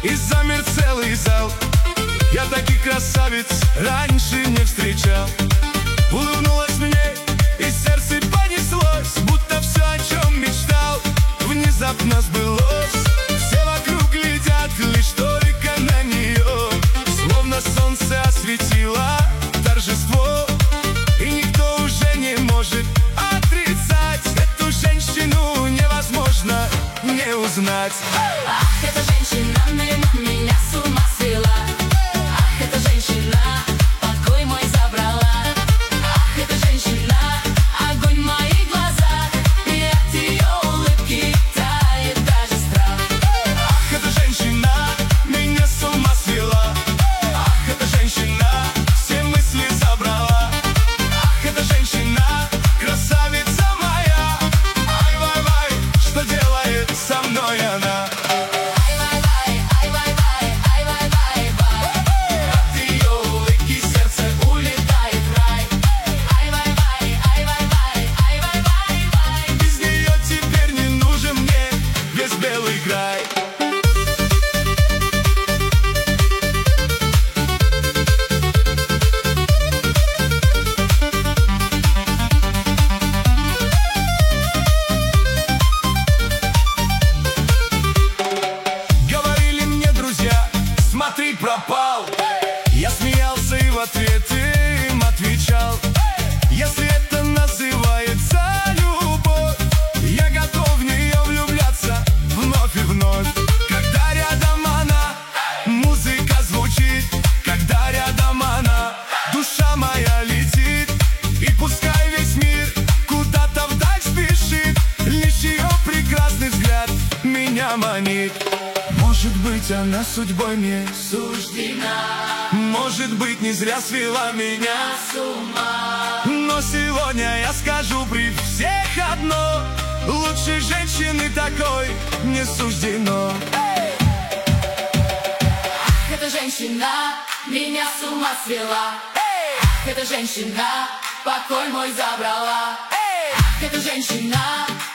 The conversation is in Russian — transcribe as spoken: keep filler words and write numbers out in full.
и замер целый зал. Я таких красавиц раньше не встречал. Улыбнулась мне, и сердце понеслось, будто все, о чем мечтал, внезапно сбылось. Все вокруг глядят лишь только на нее, словно солнце осветило торжество. И никто уже не может отрицать, эту женщину невозможно не узнать. Ах, эта женщина меня с ума свела. Ах, эта женщина покой мой забрала. Ах, эта женщина огонь в моих глазах, и от ее улыбки тает даже страх. Ах, эта женщина меня с ума свела. Ах, эта женщина все мысли забрала. Ах, эта женщина красавица моя. Ай-вай-вай, что делает со мной она? Белый край. Говорили мне друзья, смотри, пропал. Я смеялся и в ответ им отвечал: если это называется любовь, я готов в нее влюбляться вновь и вновь. Когда рядом она, музыка звучит. Когда рядом она, душа моя летит. И пускай весь мир куда-то вдаль спешит, лишь ее прекрасный взгляд меня манит. Может быть, она судьбой мне суждена, может быть, не зря свела меня С ума. но сегодня я скажу при всех одно: лучшей женщины такой не суждено. Ах, эта женщина меня с ума свела. Ах, эта женщина покой мой забрала. Ах, эта женщина